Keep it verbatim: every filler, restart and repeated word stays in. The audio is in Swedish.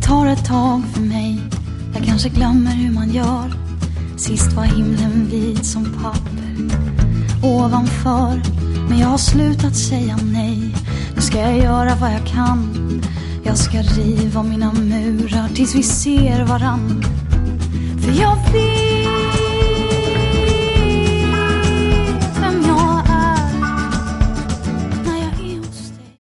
tar ett tag för mig. Jag kanske glömmer hur man gör. Sist var himlen vit som papper ovanför. Men jag har slutat säga nej. Nu ska jag göra vad jag kan. Jag ska riva mina murar tills vi ser varann. För jag vet